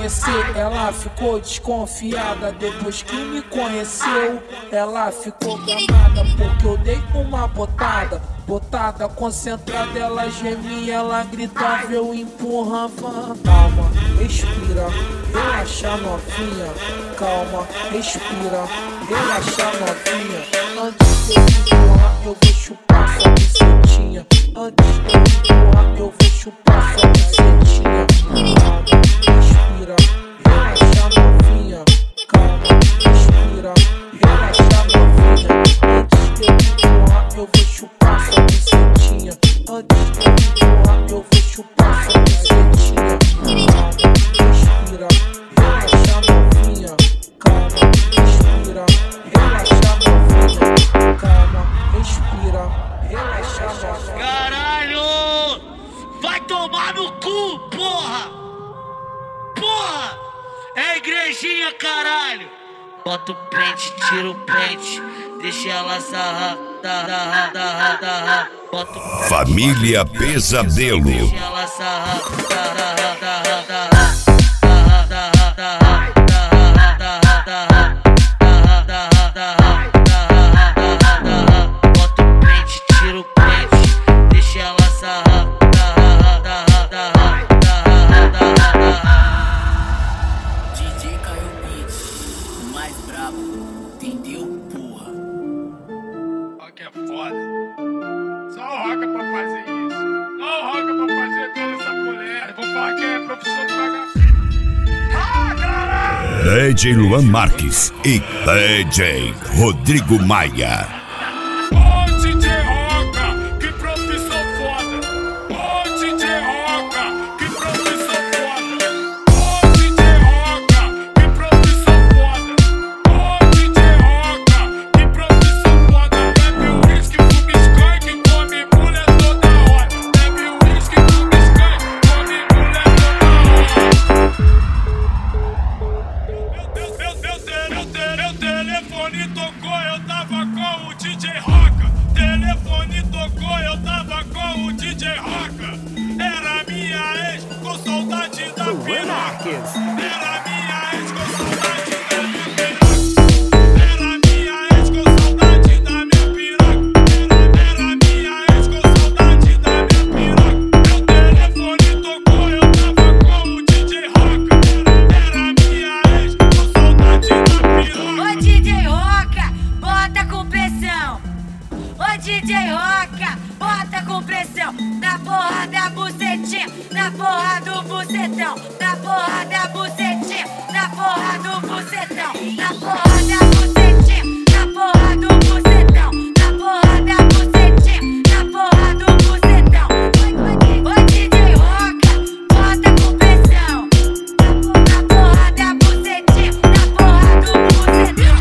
conhecer, ela ficou desconfiada. Depois que me conheceu, ela ficou gamada, porque eu dei uma botada. Botada concentrada, ela gemia, ela gritava, eu empurrava. Calma, respira, relaxa novinha. Calma, respira, relaxa novinha. Antes de eu empurrar, eu vou chupar sua bucetinha. Antes de eu empurrar, eu vou chupar sua bucetinha. Calma, respira, relaxa novinha. Calma, respira, relaxa novinha. Antes de eu empurrar, eu vou chupar sua bucetinha. Antes de eu empurrar, eu vou chupar sua bucetinha. Calma, respira, relaxa novinha. Calma, respira, relaxa novinha. Calma, respira, relaxa novinha. Caralho! Vai tomar no cu, porra! Porra! É igrejinha, caralho! Bota o pente, tira o pente, deixa ela sarrar, sarrar. Bota o pente, Família Pesadelo. deixa ela sarrar, sarrar. Bota o pente, tira o pente, deixa ela sarrar. DJ Caio Beat, o mais brabo, entendeu, porra? Rock é foda. Só o Rock pra fazer isso. Só o Rock pra fazer toda essa mulher. Vou falar que é profissão de vagabundo. Ah, caralho! DJ Luan Marques e DJ Rodrigo Maia. Ô, DJ Roca, que profissão foda. Ô, DJ Roca, que profissão foda. Ô, DJ Roca, que profissão foda. Ô, DJ Roca, que profissão foda. Bebe uísque, fuma skunk, come mulher toda hora. Bebe uísque, fuma skunk, come mulher toda hora. Meu telefone tocou, eu tava com o DJ Roca. Telefone tocou, eu tava com o DJ Roca. Era minha ex com saudade da piroca. Era minha ex com saudade da minha piroca. Era minha ex com saudade da minha piroca. Era minha ex com saudade da minha piroca. Meu telefone tocou, eu tava com o DJ Roca. Era minha ex com saudade da piroca. Ô DJ Roca, bota com pressão. Ô DJ Roca, bota com pressão. Na porra da bucetinha, na porra do bucetão. Na porra da bucetinha, na porra do bucetão. Na porra da bucetinha, na porra do bucetão. Na porra da bucetinha, na porra do bucetão. Ô DJ Roca, bota com pressão. Na porra da bucetinha, na porra do bucetão.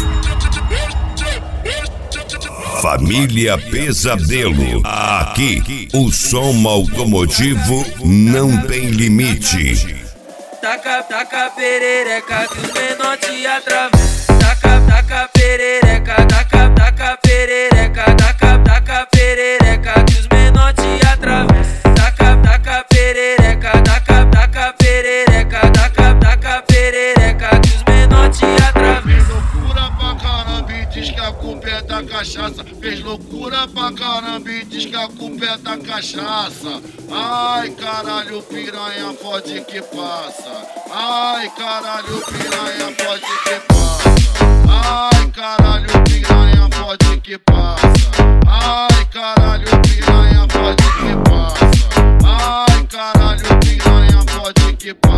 Família Pesadelo. Aqui, o som automotivo não tem limite. Taca perereca que os menor te atravessam. Taca perereca, taca perereca, taca perereca que os menor te atravessam. Taca perereca, taca perereca, taca perereca que os menor te atravessam. Loucura pra caramba e diz que a culpa é da cachaça. Fez loucura pra caramba e diz que a culpa é da cachaça. Ai, caralho, piranha pode que passa. Ai, caralho, piranha pode que passa. Ai, caralho, piranha pode que passa. Ai, caralho, piranha pode que passa. Ai, caralho, piranha pode que passa.